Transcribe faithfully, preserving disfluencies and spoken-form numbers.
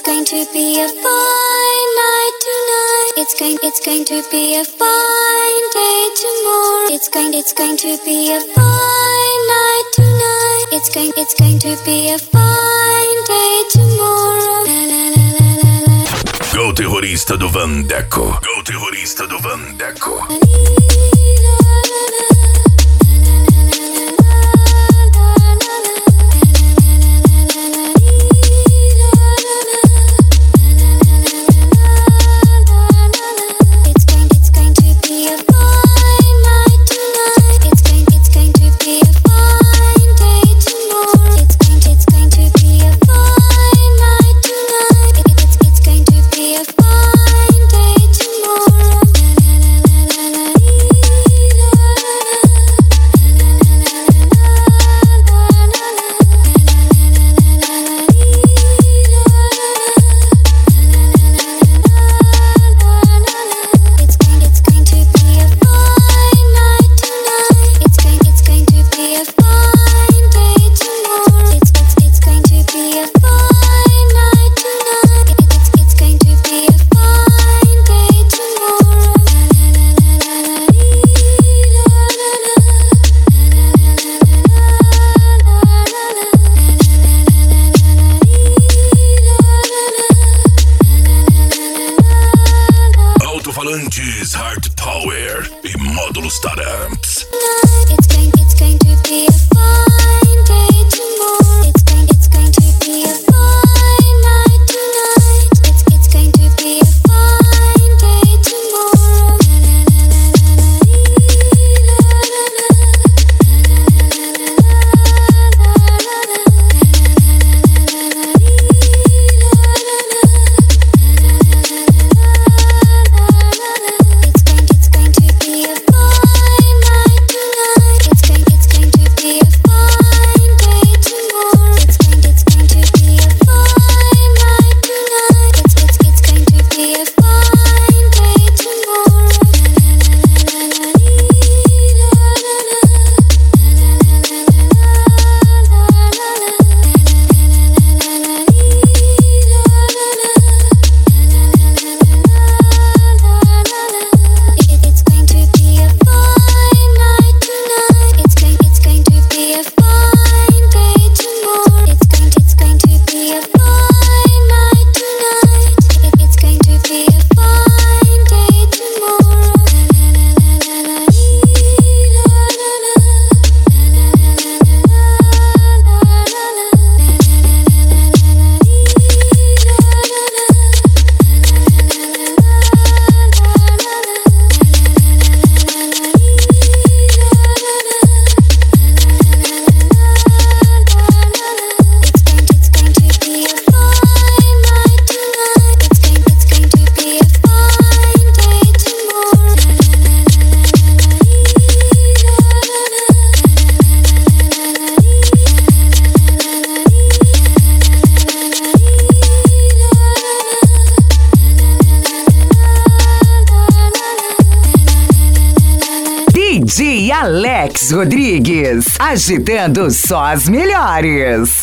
going to be a fine night tonight. It's going, it's going to be a fine day tomorrow. It's going, it's going to be a fine night tonight. It's going, it's going to be a fine day tomorrow. La, la, la, la, la, la. Go terrorista do Vandeco. Go terrorista do Vandeco. Alto-falantes Hard Power e módulos Taramps. It's going, it's going to be a fine day tomorrow. It's going, it's going to be a fine night tonight. It's, it's going to be a fine day tomorrow. D J Alex Rodrigues, agitando só as melhores.